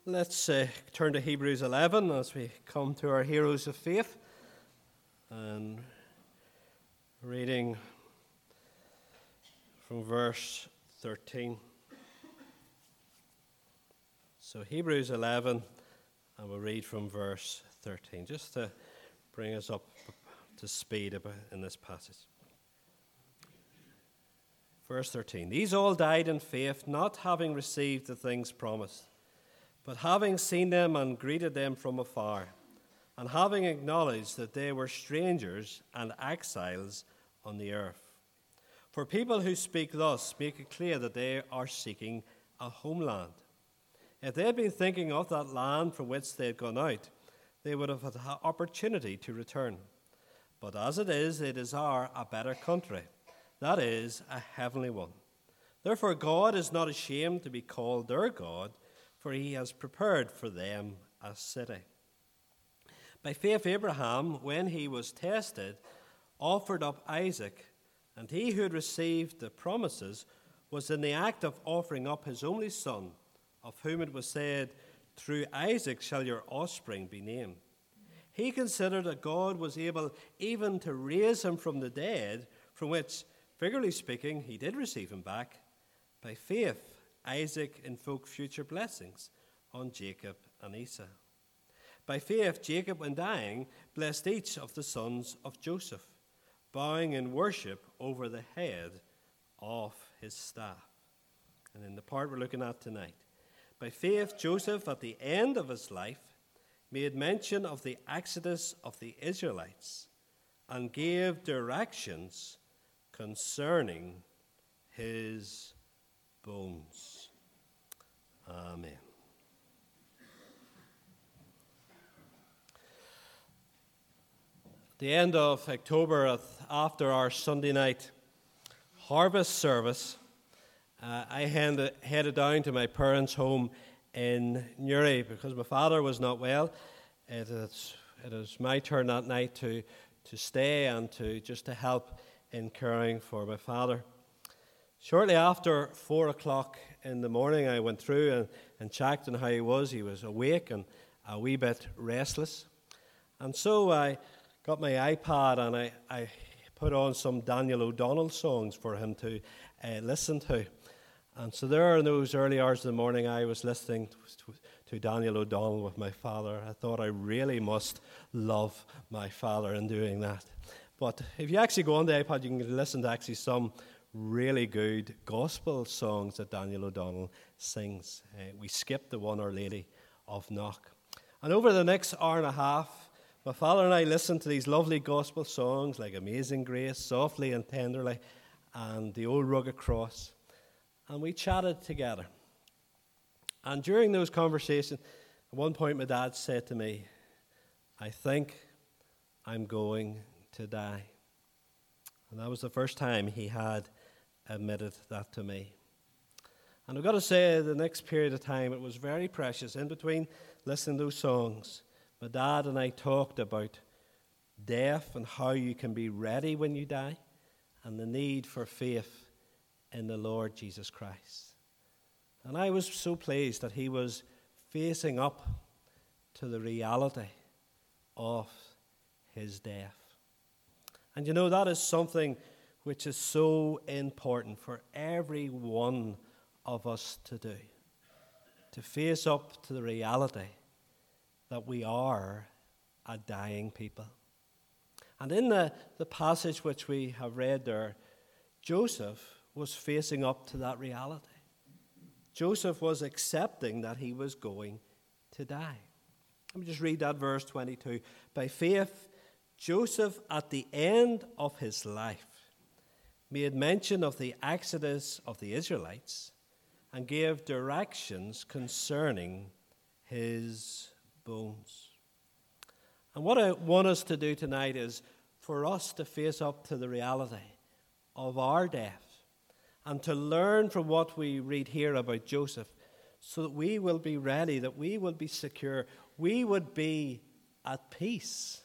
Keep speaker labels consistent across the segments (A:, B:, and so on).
A: Let's turn to Hebrews 11 as we come to our heroes of faith, and reading from verse 13. So Hebrews 11, and we'll read from verse 13, just to bring us up to speed in this passage. Verse 13, these all died in faith, not having received the things promised, but having seen them and greeted them from afar, and having acknowledged that they were strangers and exiles on the earth. For people who speak thus make it clear that they are seeking a homeland. If they had been thinking of that land from which they had gone out, they would have had the opportunity to return. But as it is, they desire a better country, that is, a heavenly one. Therefore God is not ashamed to be called their God, for he has prepared for them a city. By faith Abraham, when he was tested, offered up Isaac, and he who had received the promises was in the act of offering up his only son, of whom it was said, through Isaac shall your offspring be named. He considered that God was able even to raise him from the dead, from which, figuratively speaking, he did receive him back. By faith Isaac invoked future blessings on Jacob and Esau. By faith, Jacob, when dying, blessed each of the sons of Joseph, bowing in worship over the head of his staff. And in the part we're looking at tonight, by faith, Joseph, at the end of his life, made mention of the exodus of the Israelites and gave directions concerning his bones. Amen. At the end of October, after our Sunday night harvest service, I headed down to my parents' home in Newry because my father was not well. It is my turn that night to stay and to help in caring for my father. Shortly after 4 o'clock in the morning, I went through and checked on how he was. He was awake and a wee bit restless. And so I got my iPad and I put on some Daniel O'Donnell songs for him to listen to. And so there in those early hours of the morning, I was listening to Daniel O'Donnell with my father. I thought I really must love my father in doing that. But if you actually go on the iPad, you can listen to actually some really good gospel songs that Daniel O'Donnell sings. We skipped the one, Our Lady of Knock. And over the next hour and a half, my father and I listened to these lovely gospel songs like Amazing Grace, Softly and Tenderly, and The Old Rugged Cross. And we chatted together. And during those conversations, at one point my dad said to me, I think I'm going to die. And that was the first time he had admitted that to me. And I've got to say, the next period of time, it was very precious. In between listening to those songs, my dad and I talked about death and how you can be ready when you die, and the need for faith in the Lord Jesus Christ. And I was so pleased that he was facing up to the reality of his death. And you know, that is something which is so important for every one of us to do. To face up to the reality that we are a dying people. And in the passage which we have read there, Joseph was facing up to that reality. Joseph was accepting that he was going to die. Let me just read that verse 22. By faith, Joseph, at the end of his life, made mention of the exodus of the Israelites and gave directions concerning his bones. And what I want us to do tonight is for us to face up to the reality of our death and to learn from what we read here about Joseph so that we will be ready, that we will be secure, we would be at peace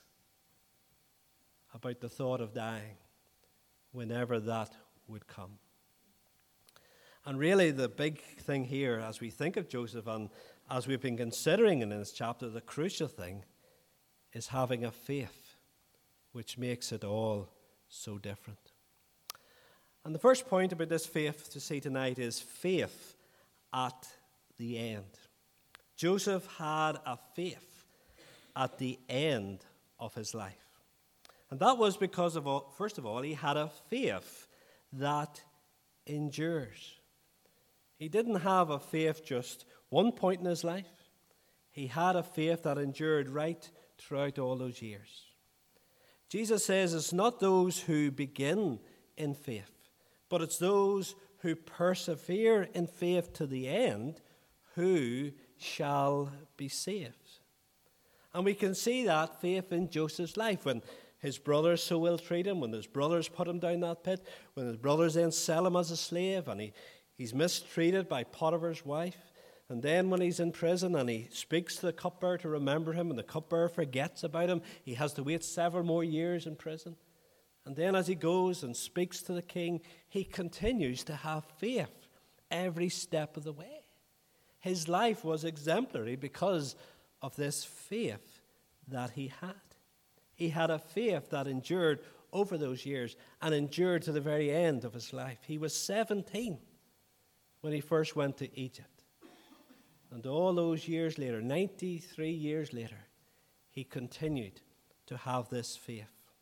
A: about the thought of dying whenever that would come. And really the big thing here as we think of Joseph and as we've been considering in this chapter, the crucial thing is having a faith which makes it all so different. And the first point about this faith to see tonight is faith at the end. Joseph had a faith at the end of his life. And that was because of, first of all, he had a faith that endures. He didn't have a faith just one point in his life. He had a faith that endured right throughout all those years. Jesus says it's not those who begin in faith, but it's those who persevere in faith to the end who shall be saved. And we can see that faith in Joseph's life when his brothers so ill treat him, when his brothers put him down that pit, when his brothers then sell him as a slave, and he's mistreated by Potiphar's wife. And then when he's in prison and he speaks to the cupbearer to remember him, and the cupbearer forgets about him, he has to wait several more years in prison. And then as he goes and speaks to the king, he continues to have faith every step of the way. His life was exemplary because of this faith that he had. He had a faith that endured over those years and endured to the very end of his life. He was 17 when he first went to Egypt. And all those years later, 93 years later, he continued to have this faith.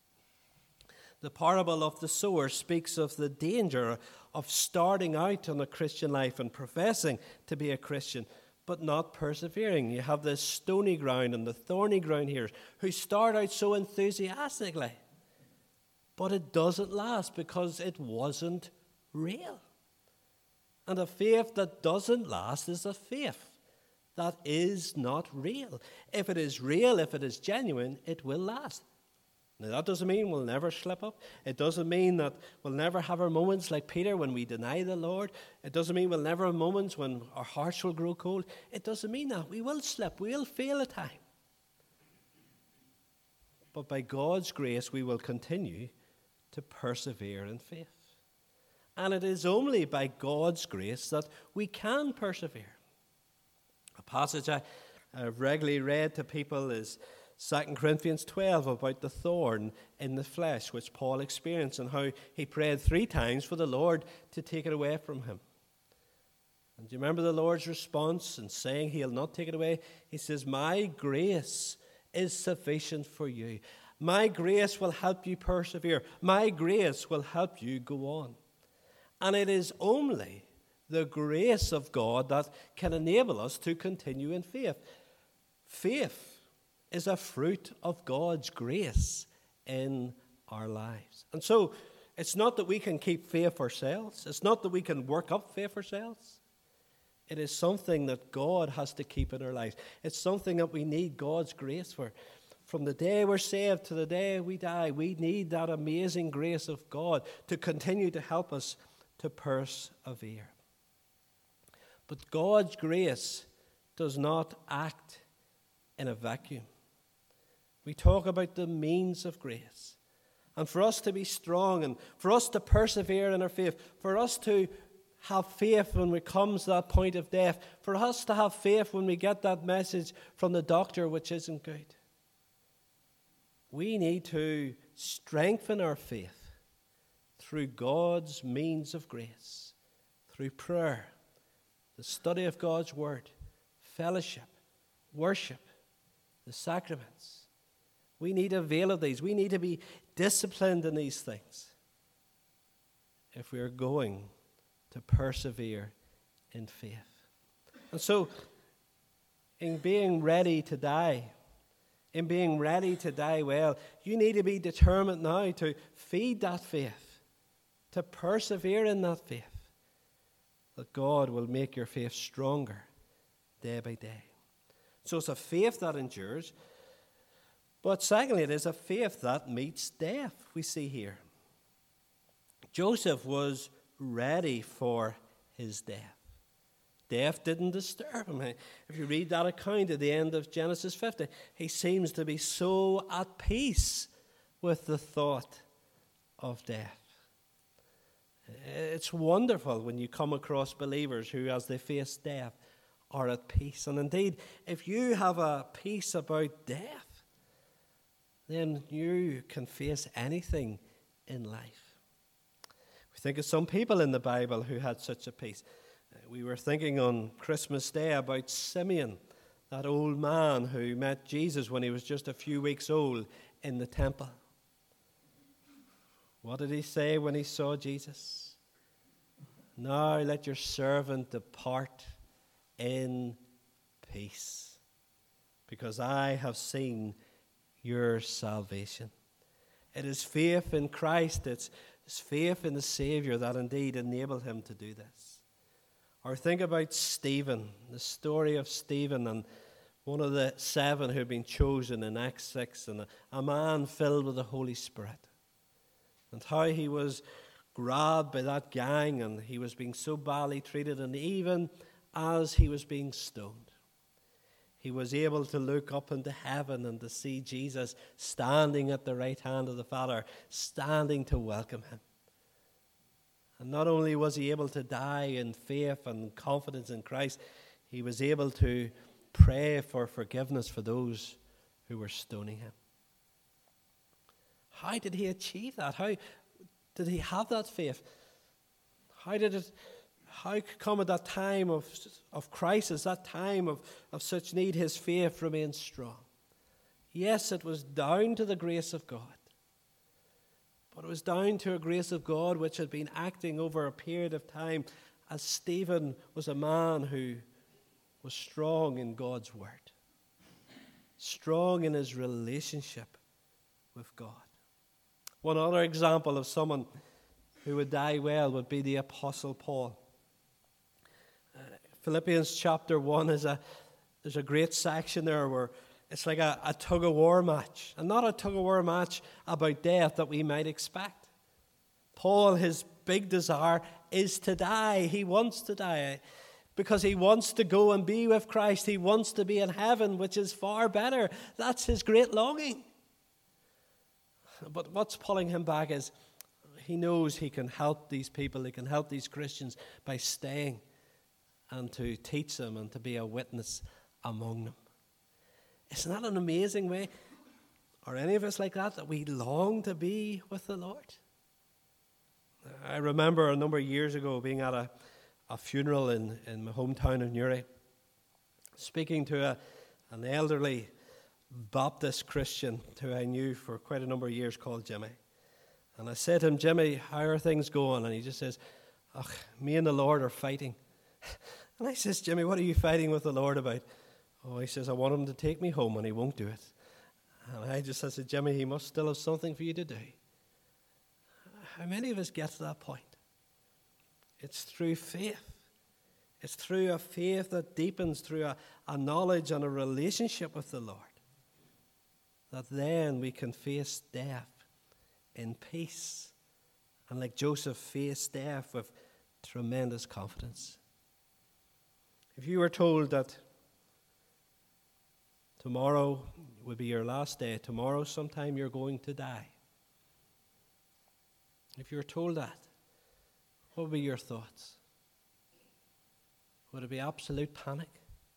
A: The parable of the sower speaks of the danger of starting out on a Christian life and professing to be a Christian, but not persevering. You have this stony ground and the thorny ground here who start out so enthusiastically, but it doesn't last because it wasn't real. And a faith that doesn't last is a faith that is not real. If it is real, if it is genuine, it will last. Now, that doesn't mean we'll never slip up. It doesn't mean that we'll never have our moments like Peter when we deny the Lord. It doesn't mean we'll never have moments when our hearts will grow cold. It doesn't mean that. We will slip. We'll fail at time. But by God's grace, we will continue to persevere in faith. And it is only by God's grace that we can persevere. A passage I've regularly read to people is 2 Corinthians 12 about the thorn in the flesh which Paul experienced and how he prayed 3 times for the Lord to take it away from him. And do you remember the Lord's response in saying he'll not take it away? He says, "My grace is sufficient for you. My grace will help you persevere. My grace will help you go on." And it is only the grace of God that can enable us to continue in faith. Faith is a fruit of God's grace in our lives. And so it's not that we can keep faith ourselves. It's not that we can work up faith ourselves. It is something that God has to keep in our lives. It's something that we need God's grace for. From the day we're saved to the day we die, we need that amazing grace of God to continue to help us to persevere. But God's grace does not act in a vacuum. We talk about the means of grace. And for us to be strong and for us to persevere in our faith, for us to have faith when it comes to that point of death, for us to have faith when we get that message from the doctor which isn't good, we need to strengthen our faith through God's means of grace, through prayer, the study of God's word, fellowship, worship, the sacraments. We need to avail of these. We need to be disciplined in these things if we are going to persevere in faith. And so, in being ready to die well, you need to be determined now to feed that faith, to persevere in that faith, that God will make your faith stronger day by day. So it's a faith that endures. But secondly, it is a faith that meets death, we see here. Joseph was ready for his death. Death didn't disturb him. If you read that account at the end of Genesis 50, he seems to be so at peace with the thought of death. It's wonderful when you come across believers who, as they face death, are at peace. And indeed, if you have a peace about death, then you can face anything in life. We think of some people in the Bible who had such a peace. We were thinking on Christmas Day about Simeon, that old man who met Jesus when he was just a few weeks old in the temple. What did he say when he saw Jesus? Now let your servant depart in peace, because I have seen your salvation. It is faith in Christ, it's faith in the Savior that indeed enabled him to do this. Or think about Stephen, the story of Stephen, and one of the 7 who had been chosen in Acts 6, and a man filled with the Holy Spirit. And how he was grabbed by that gang, and he was being so badly treated, and even as he was being stoned, he was able to look up into heaven and to see Jesus standing at the right hand of the Father, standing to welcome him. And not only was he able to die in faith and confidence in Christ, he was able to pray for forgiveness for those who were stoning him. How did he achieve that? How did he have that faith? How come at that time of crisis, that time of such need, his faith remained strong? Yes, it was down to the grace of God. But it was down to a grace of God which had been acting over a period of time, as Stephen was a man who was strong in God's word, strong in his relationship with God. One other example of someone who would die well would be the Apostle Paul. Philippians chapter 1 there's a great section there where it's like a tug-of-war match, and not a tug-of-war match about death that we might expect. Paul, his big desire is to die. He wants to die because he wants to go and be with Christ. He wants to be in heaven, which is far better. That's his great longing. But what's pulling him back is he knows he can help these people, he can help these Christians by staying and to teach them and to be a witness among them. Isn't that an amazing way? Are any of us like that we long to be with the Lord? I remember a number of years ago being at a funeral in my hometown of Newry, speaking to an elderly Baptist Christian who I knew for quite a number of years called Jimmy. And I said to him, Jimmy, how are things going? And he just says, me and the Lord are fighting. And I says, Jimmy, what are you fighting with the Lord about? Oh, he says, I want him to take me home and he won't do it. And I said, Jimmy, he must still have something for you to do. How many of us get to that point? It's through faith. It's through a faith that deepens, through a knowledge and a relationship with the Lord, that then we can face death in peace. And like Joseph faced death with tremendous confidence. If you were told that tomorrow would be your last day, tomorrow sometime you're going to die, if you were told that, what would be your thoughts? Would it be absolute panic?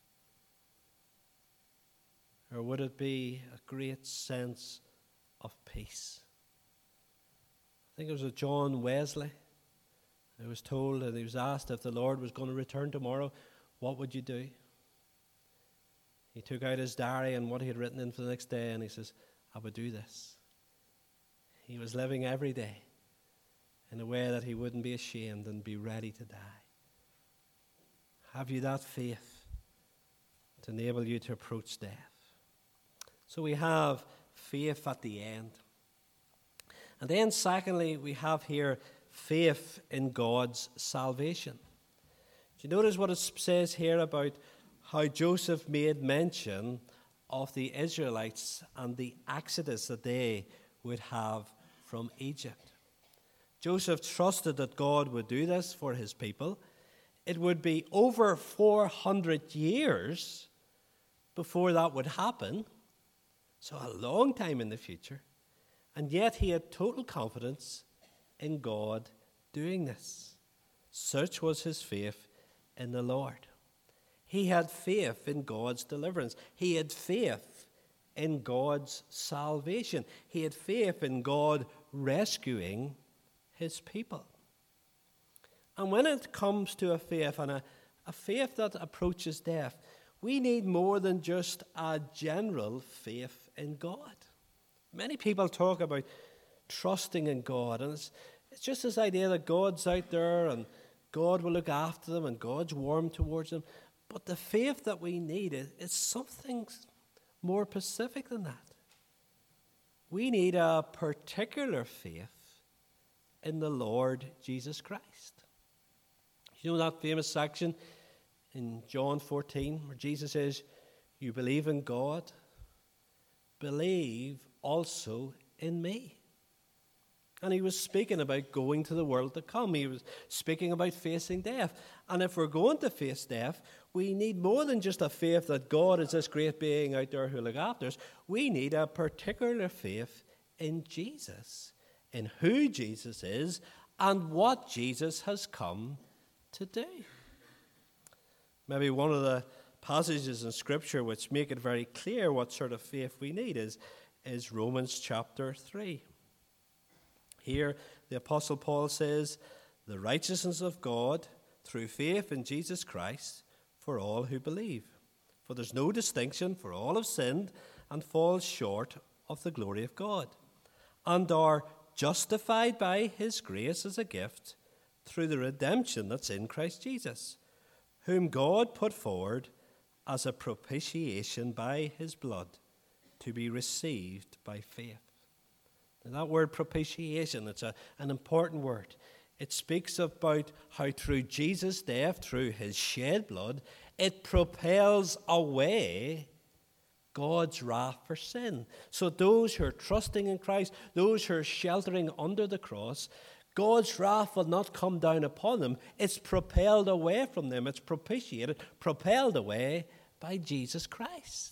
A: Or would it be a great sense of peace? I think it was John Wesley who was told, and he was asked if the Lord was going to return tomorrow, what would you do? He took out his diary and what he had written in for the next day, and he says, I would do this. He was living every day in a way that he wouldn't be ashamed and be ready to die. Have you that faith to enable you to approach death? So we have faith at the end. And then secondly, we have here faith in God's salvation. Do you notice what it says here about how Joseph made mention of the Israelites and the exodus that they would have from Egypt? Joseph trusted that God would do this for his people. It would be over 400 years before that would happen, so a long time in the future. And yet he had total confidence in God doing this. Such was his faith in the Lord. He had faith in God's deliverance. He had faith in God's salvation. He had faith in God rescuing his people. And when it comes to a faith, and a faith that approaches death, we need more than just a general faith in God. Many people talk about trusting in God, and it's just this idea that God's out there and God will look after them and God's warm towards them. But the faith that we need is something more specific than that. We need a particular faith in the Lord Jesus Christ. You know that famous section in John 14 where Jesus says, "You believe in God, believe also in me." And he was speaking about going to the world to come. He was speaking about facing death. And if we're going to face death, we need more than just a faith that God is this great being out there who look after us. We need a particular faith in Jesus, in who Jesus is and what Jesus has come to do. Maybe one of the passages in Scripture which make it very clear what sort of faith we need is Romans chapter 3. Here, the Apostle Paul says, "The righteousness of God through faith in Jesus Christ for all who believe. For there's no distinction, for all have sinned and fall short of the glory of God, and are justified by his grace as a gift through the redemption that's in Christ Jesus, whom God put forward as a propitiation by his blood to be received by faith." Now, that word propitiation, it's an important word. It speaks about how through Jesus' death, through his shed blood, it propels away God's wrath for sin. So those who are trusting in Christ, those who are sheltering under the cross, God's wrath will not come down upon them. It's propelled away from them. It's propitiated, propelled away by Jesus Christ.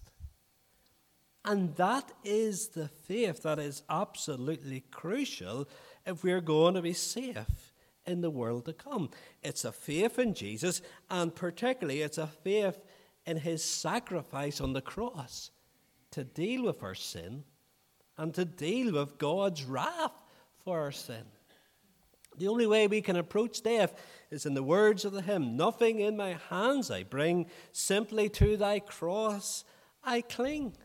A: And that is the faith that is absolutely crucial if we're going to be safe in the world to come. It's a faith in Jesus, and particularly it's a faith in his sacrifice on the cross to deal with our sin and to deal with God's wrath for our sin. The only way we can approach death is in the words of the hymn, "Nothing in my hands I bring, simply to thy cross I cling."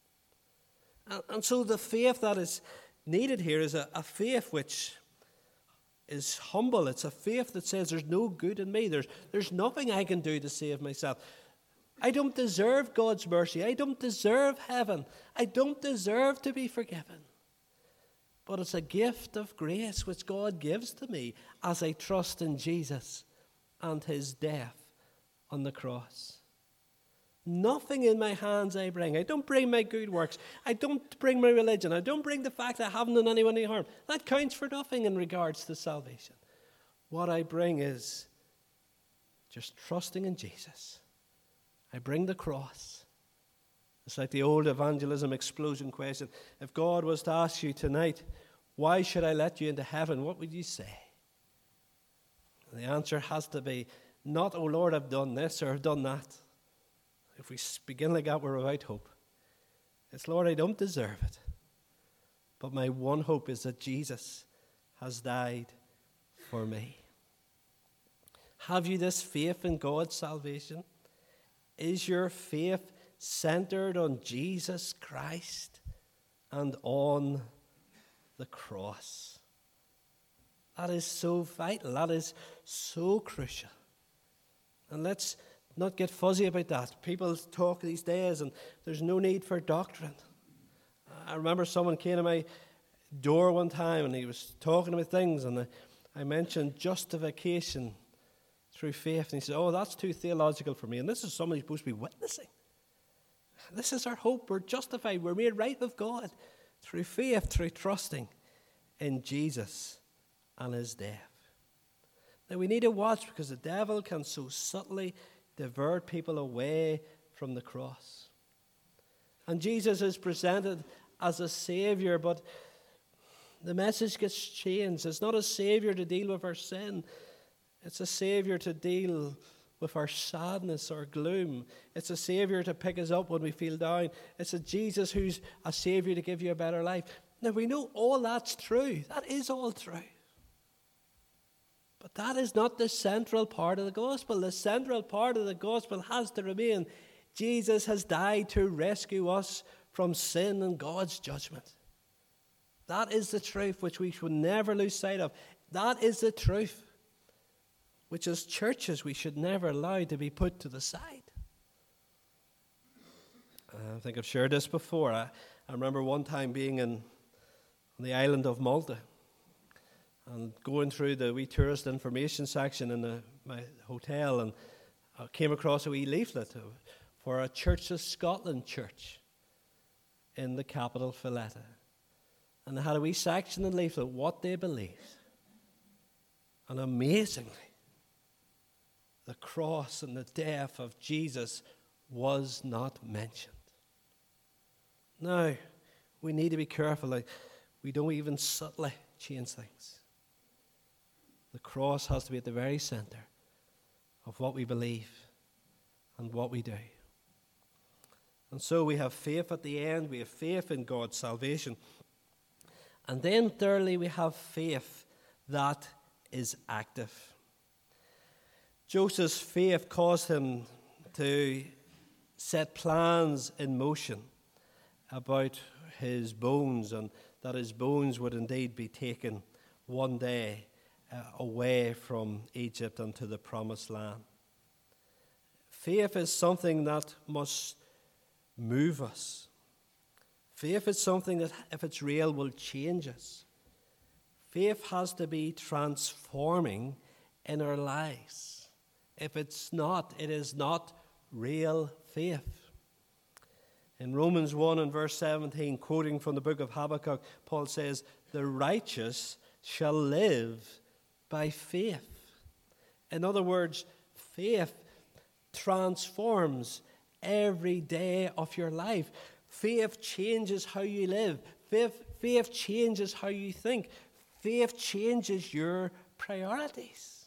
A: And so the faith that is needed here is a faith which is humble. It's a faith that says there's no good in me. There's nothing I can do to save myself. I don't deserve God's mercy. I don't deserve heaven. I don't deserve to be forgiven. But it's a gift of grace which God gives to me as I trust in Jesus and his death on the cross. Nothing in my hands I bring. I don't bring my good works. I don't bring my religion. I don't bring the fact that I haven't done anyone any harm. That counts for nothing in regards to salvation. What I bring is just trusting in Jesus. I bring the cross. It's like the old evangelism explosion question. If God was to ask you tonight, "Why should I let you into heaven?" what would you say? And the answer has to be not, "Oh Lord, I've done this or I've done that." If we begin like that, we're without hope. It's, "Lord, I don't deserve it. But my one hope is that Jesus has died for me." Have you this faith in God's salvation? Is your faith centered on Jesus Christ and on the cross? That is so vital. That is so crucial. And let's not get fuzzy about that. People talk these days and there's no need for doctrine. I remember someone came to my door one time and he was talking about things, and I mentioned justification through faith, and he said, "Oh, that's too theological for me." And this is somebody who's supposed to be witnessing. This is our hope. We're justified. We're made right with God through faith, through trusting in Jesus and his death. Now we need to watch, because the devil can so subtly divert people away from the cross. And Jesus is presented as a Savior, but the message gets changed. It's not a Savior to deal with our sin. It's a Savior to deal with our sadness or gloom. It's a Savior to pick us up when we feel down. It's a Jesus who's a Savior to give you a better life. Now, we know all that's true. That is all true. But that is not the central part of the gospel. The central part of the gospel has to remain Jesus has died to rescue us from sin and God's judgment. That is the truth which we should never lose sight of. That is the truth which as churches we should never allow to be put to the side. I think I've shared this before. I remember one time being on the island of Malta and going through the wee tourist information section in my hotel, and I came across a wee leaflet for a Church of Scotland church in the capital, Valletta. And they had a wee section in the leaflet, what they believed. And amazingly, the cross and the death of Jesus was not mentioned. Now, we need to be careful. We don't even subtly change things. The cross has to be at the very center of what we believe and what we do. And so we have faith at the end. We have faith in God's salvation. And then thirdly, we have faith that is active. Joseph's faith caused him to set plans in motion about his bones, and that his bones would indeed be taken one day away from Egypt and to the promised land. Faith is something that must move us. Faith is something that, if it's real, will change us. Faith has to be transforming in our lives. If it's not, it is not real faith. In Romans 1 and verse 17, quoting from the book of Habakkuk, Paul says, "The righteous shall live by faith." In other words, faith transforms every day of your life. Faith changes how you live. Faith changes how you think. Faith changes your priorities.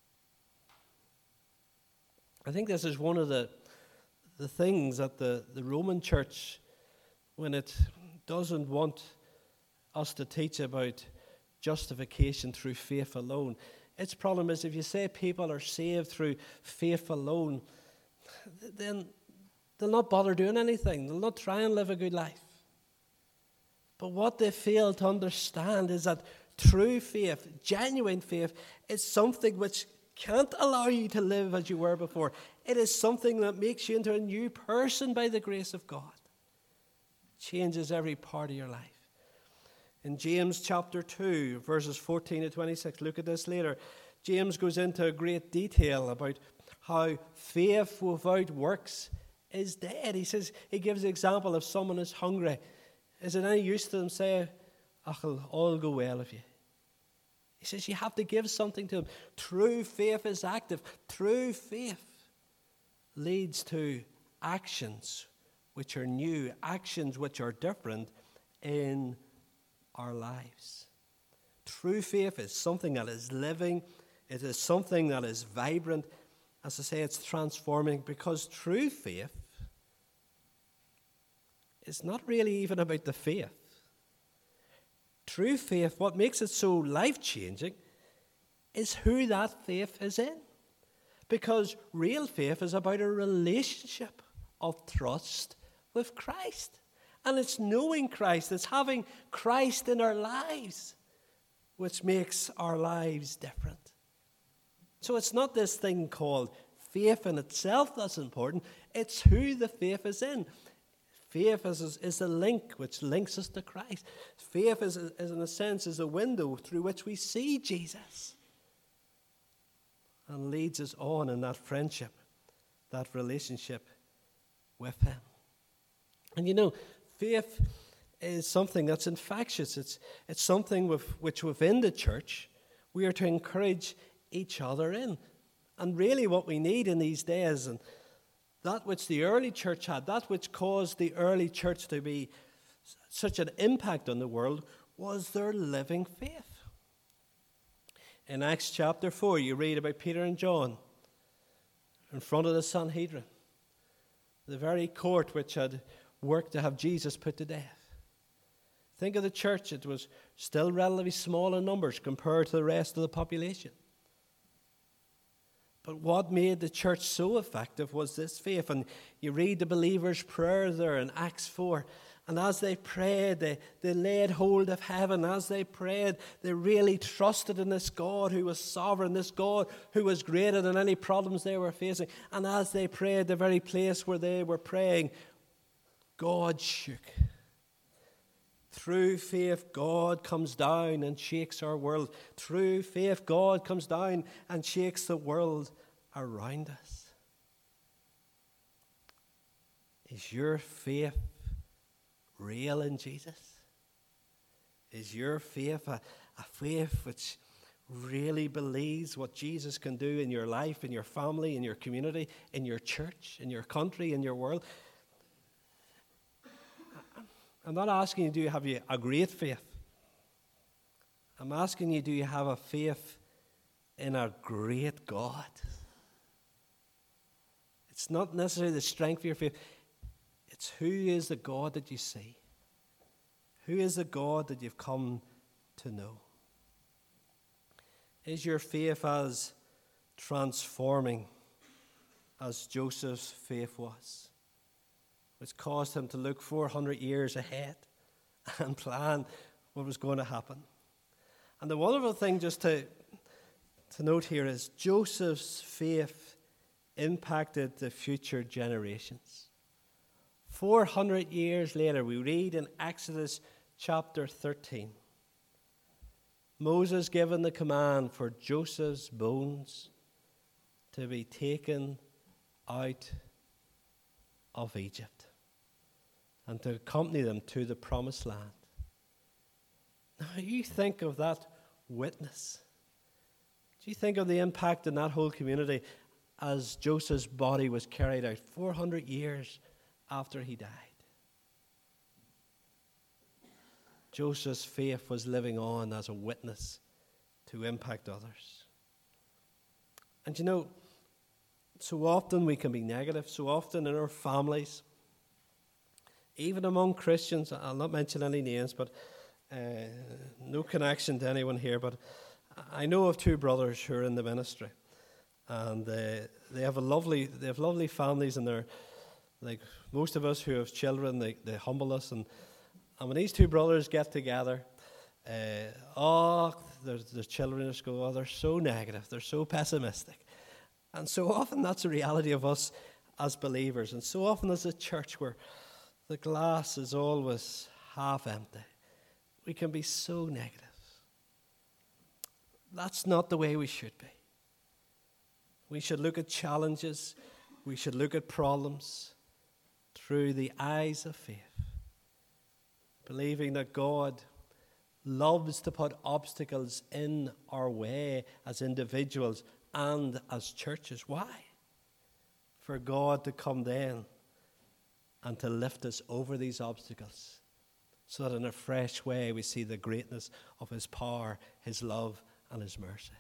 A: I think this is one of the things that the Roman Church, when it doesn't want us to teach about justification through faith alone, its problem is if you say people are saved through faith alone, then they'll not bother doing anything. They'll not try and live a good life. But what they fail to understand is that true faith, genuine faith, is something which can't allow you to live as you were before. It is something that makes you into a new person by the grace of God. It changes every part of your life. In James chapter 2, verses 14 to 26, look at this later. James goes into great detail about how faith without works is dead. He gives the example if someone is hungry. Is it any use to them say, "It'll all go well with you"? He says you have to give something to them. True faith is active. True faith leads to actions which are new, actions which are different in our lives. True faith is something that is living. It is something that is vibrant. As I say, it's transforming, because true faith is not really even about the faith. True faith, what makes it so life-changing, is who that faith is in. Because real faith is about a relationship of trust with Christ. And it's knowing Christ, it's having Christ in our lives, which makes our lives different. So it's not this thing called faith in itself that's important, it's who the faith is in. Faith is a link which links us to Christ. Faith is in a sense, is a window through which we see Jesus and leads us on in that friendship, that relationship with Him. And you know, faith is something that's infectious. It's something which within the church we are to encourage each other in. And really what we need in these days, and that which the early church had, that which caused the early church to be such an impact on the world, was their living faith. In Acts chapter 4, you read about Peter and John in front of the Sanhedrin, the very court which had worked to have Jesus put to death. Think of the church. It was still relatively small in numbers compared to the rest of the population. But what made the church so effective was this faith. And you read the believers' prayer there in Acts 4. And as they prayed, they laid hold of heaven. As they prayed, they really trusted in this God who was sovereign, this God who was greater than any problems they were facing. And as they prayed, the very place where they were praying, God shook. Through faith, God comes down and shakes our world. Through faith, God comes down and shakes the world around us. Is your faith real in Jesus? Is your faith a faith which really believes what Jesus can do in your life, in your family, in your community, in your church, in your country, in your world? I'm not asking you, do you have a great faith? I'm asking you, do you have a faith in a great God? It's not necessarily the strength of your faith. It's who is the God that you see. Who is the God that you've come to know? Is your faith as transforming as Joseph's faith was, which caused him to look 400 years ahead and plan what was going to happen? And the wonderful thing just to note here is Joseph's faith impacted the future generations. 400 years later, we read in Exodus chapter 13, Moses given the command for Joseph's bones to be taken out of Egypt and to accompany them to the promised land. Now, you think of that witness. Do you think of the impact in that whole community as Joseph's body was carried out 400 years after he died? Joseph's faith was living on as a witness to impact others. And you know, so often we can be negative, so often in our families, even among Christians. I'll not mention any names, but no connection to anyone here, but I know of two brothers who are in the ministry, and they have lovely families, and they're like most of us who have children. They humble us, and when these two brothers get together, their children at school, they're so negative, they're so pessimistic. And so often that's the reality of us as believers. And so often as a church where the glass is always half empty, we can be so negative. That's not the way we should be. We should look at challenges, we should look at problems through the eyes of faith, believing that God loves to put obstacles in our way as individuals and as churches. Why? For God to come then and to lift us over these obstacles, so that in a fresh way we see the greatness of His power, His love, and His mercy.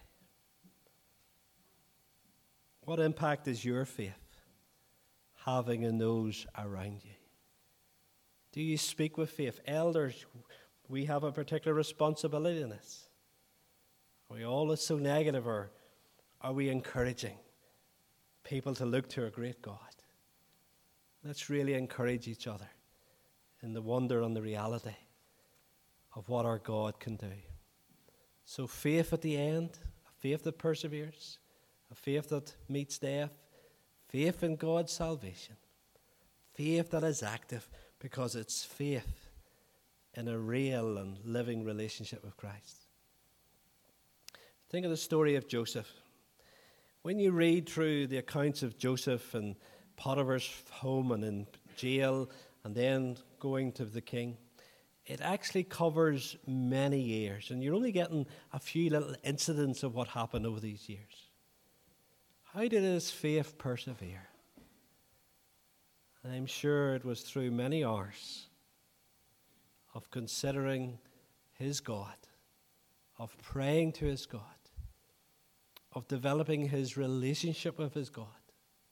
A: What impact is your faith having in those around you? Do you speak with faith? Elders, we have a particular responsibility in this. Are we always so negative, or are we encouraging people to look to a great God? Let's really encourage each other in the wonder and the reality of what our God can do. So faith at the end, a faith that perseveres, a faith that meets death, faith in God's salvation, faith that is active because it's faith in a real and living relationship with Christ. Think of the story of Joseph. When you read through the accounts of Joseph in Potiphar's home and in jail and then going to the king, it actually covers many years, and you're only getting a few little incidents of what happened over these years. How did his faith persevere? And I'm sure it was through many hours of considering his God, of praying to his God, of developing his relationship with his God,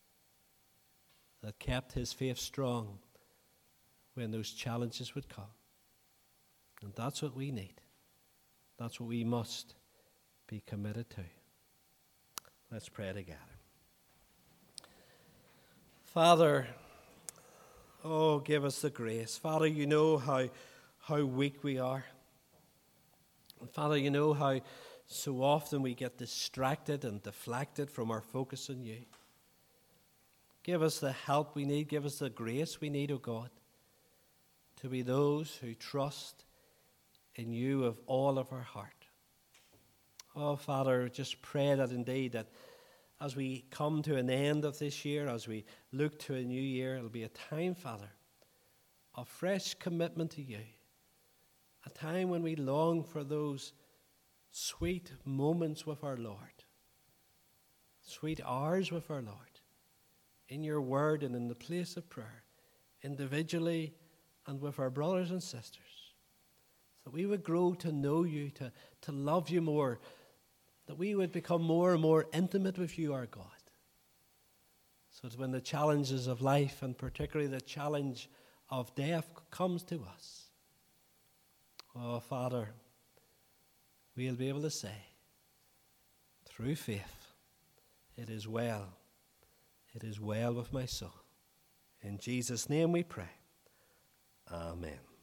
A: that kept his faith strong when those challenges would come. And that's what we need. That's what we must be committed to. Let's pray together. Father, oh, give us the grace. Father, you know how weak we are. And Father, you know how so often we get distracted and deflected from our focus on you. Give us the help we need. Give us the grace we need, O God, to be those who trust in you with all of our heart. Oh, Father, just pray that indeed that as we come to an end of this year, as we look to a new year, it'll be a time, Father, of fresh commitment to you. A time when we long for those sweet moments with our Lord. Sweet hours with our Lord. In your word and in the place of prayer. Individually and with our brothers and sisters. That we would grow to know you, to love you more. That we would become more and more intimate with you, our God. So that when the challenges of life, and particularly the challenge of death, comes to us, oh, Father, we'll be able to say, through faith, it is well with my soul. In Jesus' name we pray. Amen.